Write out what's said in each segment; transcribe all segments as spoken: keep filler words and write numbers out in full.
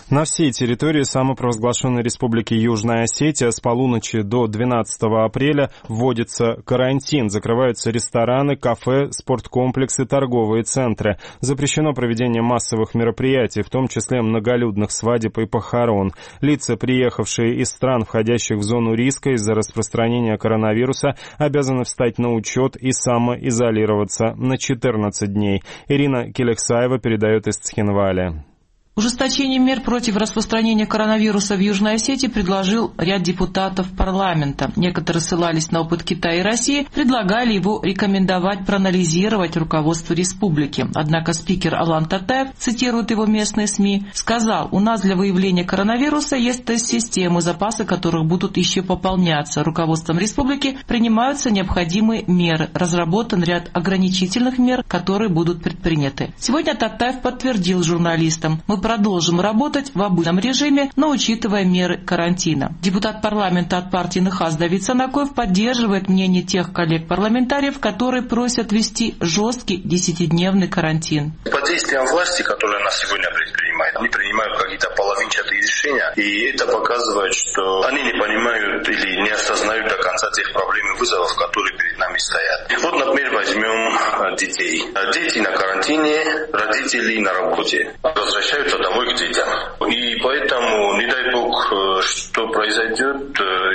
На всей территории самопровозглашенной Республики Южная Осетия с полуночи до двенадцатого апреля вводится карантин. Закрываются рестораны, кафе, спорткомплексы, торговые центры. Запрещено проведение массовых мероприятий, в том числе многолюдных свадеб и похорон. Лица, приехавшие из стран, входящих в зону риска из-за распространения коронавируса, обязаны встать на учет и самоизолироваться на четырнадцать дней. Ирина Келексаева передает из Цхинвали. Ужесточение мер против распространения коронавируса в Южной Осетии предложил ряд депутатов парламента. Некоторые ссылались на опыт Китая и России, предлагали его рекомендовать проанализировать руководство республики. Однако спикер Алан Татаев, цитирует его местные СМИ, сказал: «У нас для выявления коронавируса есть тест-системы, запасы которых будут еще пополняться. Руководством республики принимаются необходимые меры. Разработан ряд ограничительных мер, которые будут предприняты». Сегодня Татаев подтвердил журналистам: «Мы продолжим работать в обычном режиме, но учитывая меры карантина». Депутат парламента от партии НХАС Давид Санакоев поддерживает мнение тех коллег-парламентариев, которые просят ввести жесткий десятидневный карантин. Под действием власти, которая нас сегодня предпринимает, они принимают какие-то половинчатые решения, и это показывает, что они не понимают или не осознают до конца тех проблем и вызовов, которые перед нами стоят. И вот, например, возьмем детей. Дети на карантине, родители на работе. Возвращаются домой к детям. И поэтому, не дай бог, что произойдет,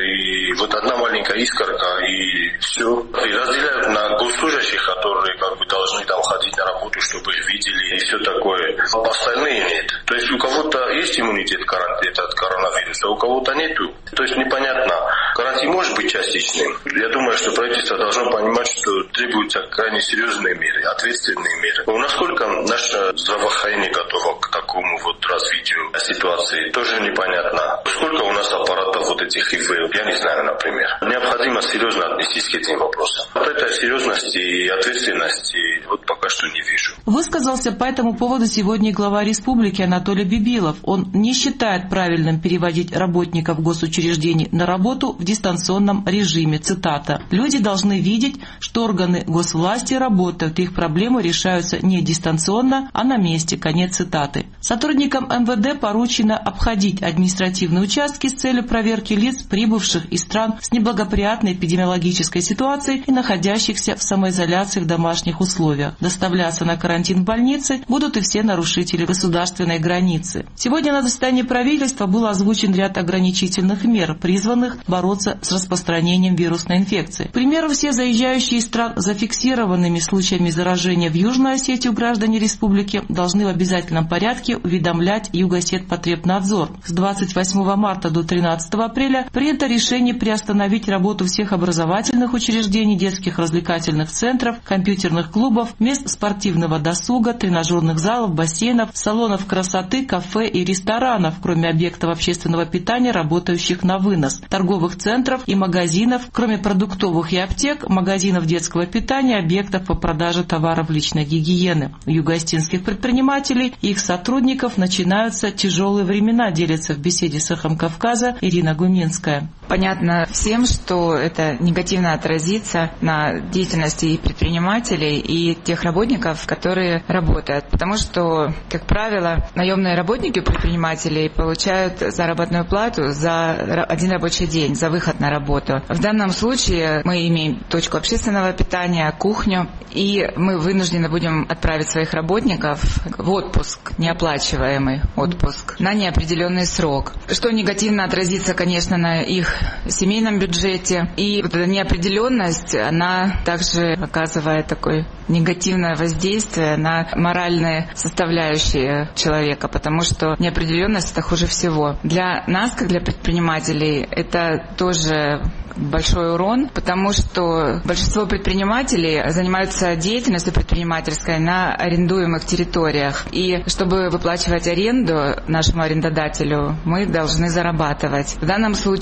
и вот одна маленькая искорка, и все. И разделяют на госслужащих, которые как бы должны там ходить на работу, чтобы их видели, и все такое. А остальные нет. То есть у кого-то есть иммунитет от коронавируса, а у кого-то нету. То есть непонятно. Карантин может быть частичным. Я думаю, что правительство должно понимать, что требуются крайне серьезные меры, ответственные меры. Насколько наше здравоохранение готово к такому вот развитию ситуации, тоже непонятно. Сколько у нас аппаратов вот этих ИВ, я не знаю, например. Необходимо серьезно отнестись к этим вопросам. Вот этой серьезности и ответственности вот пока что не вижу. Высказался по этому поводу сегодня глава республики Анатолий Бибилов. Он не считает правильным переводить работников госучреждений на работу в дистанционном режиме. Цитата: «Люди должны видеть, что органы госвласти работают, их проблемы решаются не дистанционно, а на месте». Конец цитаты. Сотрудникам эм вэ дэ поручено обходить административные участки с целью проверки лиц, прибывших из стран с неблагоприятной эпидемиологической ситуацией и находящихся в самоизоляции в домашних условиях. Доставляться на карантин в больницы будут и все нарушители государственной границы. Сегодня на заседании правительства был озвучен ряд ограничительных мер, призванных бороться с распространением вирусной инфекции. К примеру, все заезжающие из стран с зафиксированными случаями заражения в Южную Осетию граждане республики должны в обязательном порядке уведомлять Югосетпотребнадзор. С двадцать восьмого марта до тринадцатого апреля принято решение приостановить работу всех образовательных учреждений, детских развлекательных центров, компьютерных клубов, мест спортивного досуга, тренажерных залов, бассейнов, салонов красоты, кафе и ресторанов, кроме объектов общественного питания, работающих на вынос, торговых центров и магазинов, кроме продуктовых и аптек, магазинов детского питания, объектов по продаже товаров личной гигиены. У югоостинских предпринимателей и их сотрудников начинаются тяжелые времена, делится в беседе с «Эхом Кавказа» Ирина Гуминская. Понятно всем, что это негативно отразится на деятельности и предпринимателей, и тех работников, которые работают. Потому что, как правило, наемные работники у предпринимателей получают заработную плату за один рабочий день, за выход на работу. В данном случае мы имеем точку общественного питания, кухню, и мы вынуждены будем отправить своих работников в отпуск, неоплачиваемый отпуск, на неопределенный срок, что негативно отразится, конечно, на их семейном бюджете. И вот эта неопределенность, она также оказывает такое негативное воздействие на моральные составляющие человека, потому что неопределенность — это хуже всего. Для нас, как для предпринимателей, это тоже большой урон, потому что большинство предпринимателей занимаются деятельностью предпринимательской на арендуемых территориях. И чтобы выплачивать аренду нашему арендодателю, мы должны зарабатывать. В данном случае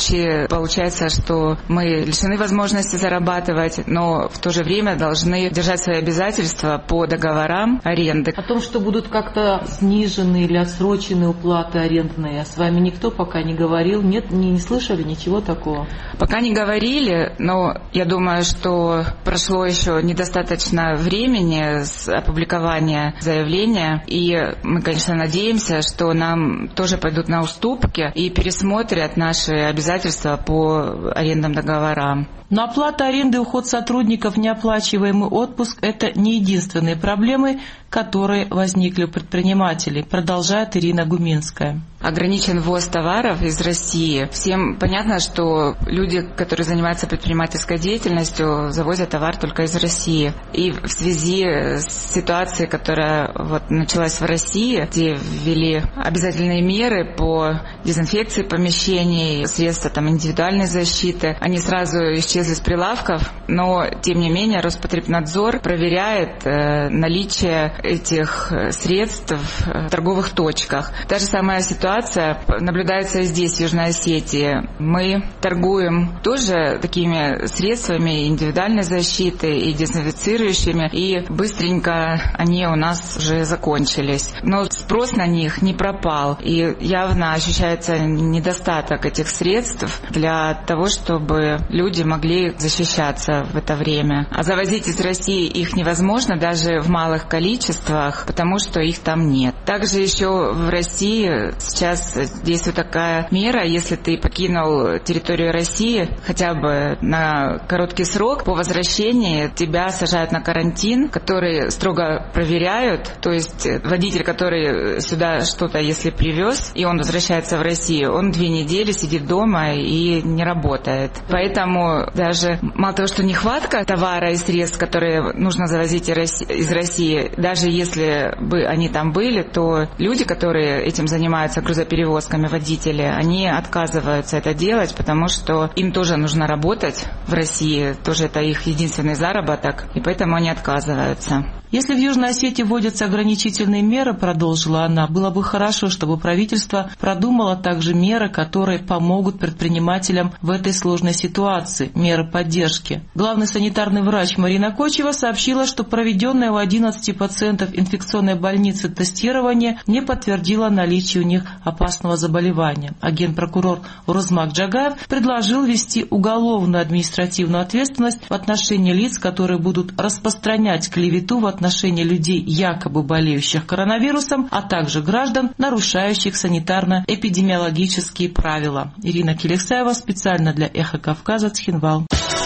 получается, что мы лишены возможности зарабатывать, но в то же время должны держать свои обязательства по договорам аренды. О том, что будут как-то снижены или отсрочены уплаты арендные, с вами никто пока не говорил? Нет, не, не слышали ничего такого? Пока не говорили, но я думаю, что прошло еще недостаточно времени с опубликования заявления, и мы, конечно, надеемся, что нам тоже пойдут на уступки и пересмотрят наши обязательства по арендным договорам. Но оплата аренды, уход сотрудников, неоплачиваемый отпуск – это не единственные проблемы, которые возникли у предпринимателей, продолжает Ирина Гуминская. Ограничен ввоз товаров из России. Всем понятно, что люди, которые занимаются предпринимательской деятельностью, завозят товар только из России. И в связи с ситуацией, которая вот началась в России, где ввели обязательные меры по дезинфекции помещений, средства там, индивидуальной защиты, они сразу исчезли с прилавков, но тем не менее Роспотребнадзор проверяет э, наличие этих средств в торговых точках. Та же самая ситуация наблюдается и здесь, в Южной Осетии. Мы торгуем тоже такими средствами индивидуальной защиты и дезинфицирующими, и быстренько они у нас уже закончились. Но спрос на них не пропал, и явно ощущается недостаток этих средств для того, чтобы люди могли защищаться в это время. А завозить из России их невозможно даже в малых количествах, потому что их там нет. Также еще в России сейчас действует такая мера, если ты покинул территорию России хотя бы на короткий срок, по возвращении тебя сажают на карантин, который строго проверяют. То есть водитель, который сюда что-то, если привез, и он возвращается в Россию, он две недели сидит дома и не работает. Поэтому даже мало того, что нехватка товара и средств, которые нужно завозить из России, даже если бы они там были, то люди, которые этим занимаются, грузоперевозками, водители, они отказываются это делать, потому что им тоже нужно работать в России, тоже это их единственный заработок, и поэтому они отказываются. Если в Южной Осетии вводятся ограничительные меры, продолжила она, было бы хорошо, чтобы правительство продумало также меры, которые помогут предпринимателям в этой сложной ситуации, меры поддержки. Главный санитарный врач Марина Кочева сообщила, что проведенное у одиннадцати пациентов инфекционной больницы тестирование не подтвердило наличие у них опасного заболевания. А генпрокурор Урузмак Джагаев предложил ввести уголовную административную ответственность в отношении лиц, которые будут распространять клевету в отношении людей, якобы болеющих коронавирусом, а также граждан, нарушающих санитарно-эпидемиологические правила. Ирина Келексаева специально для Эхо Кавказа, Цхинвал.